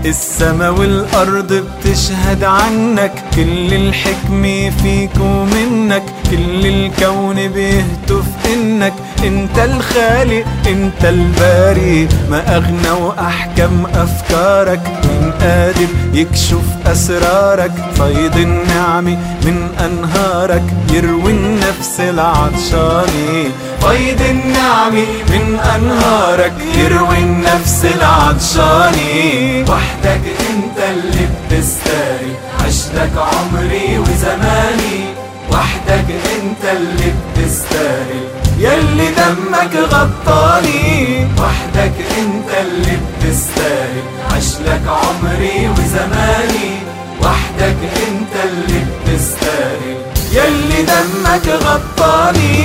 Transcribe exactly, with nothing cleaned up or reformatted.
السما والأرض بتشهد عنك، كل الحكمة فيك ومنك، كل الكون بيهتف إنك انت الخالق انت الباري. ما أغنى وأحكم أفكارك، من قادر يكشف أسرارك، فيض النعمة من أنهارك يروي النفس العطشانة. فيض النعمة من أنهارك يروي النفس العطشانة. وحدك انت اللي بتستاهل عشتك عمري وزماني، وحدك انت اللي بتستاهل يلي دمك غطاني. وحدك انت اللي بتستاهل عشلك عمري وزماني، وحدك انت اللي بتستاهل يلي دمك غطاني.